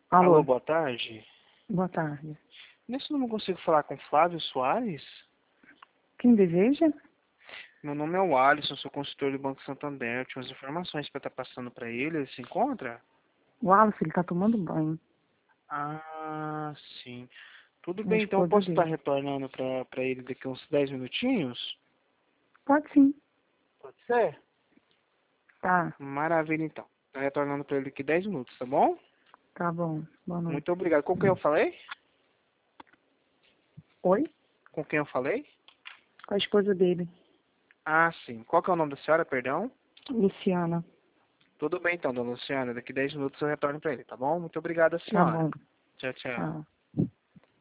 Alô, Alô, boa tarde. boa tarde. Nesse número eu consigo falar com Flávio Soares? Quem deseja? Meu nome é o Alisson, sou consultor do Banco Santander. Tinha umas informações para estar passando para ele. Ele se encontra? O Wallace, ele tá tomando banho. Ah, sim. Tudo É a bem, então eu esposa posso estar dele. retornando para ele daqui a uns 10 minutinhos? Pode sim. Pode ser? Tá, Maravilha, então. Tá retornando para ele daqui 10 minutos, tá bom? tá bom. Boa noite. Muito obrigado. Com quem eu falei? Oi? Com quem eu falei? Com a esposa dele, Ah, sim. Qual que é o nome da senhora, perdão? Luciana. Tudo bem, então, dona Luciana. Daqui 10 minutos eu retorno para ele, tá bom? Muito obrigado, Tá senhora. bom. Tchau, tchau. Tchau.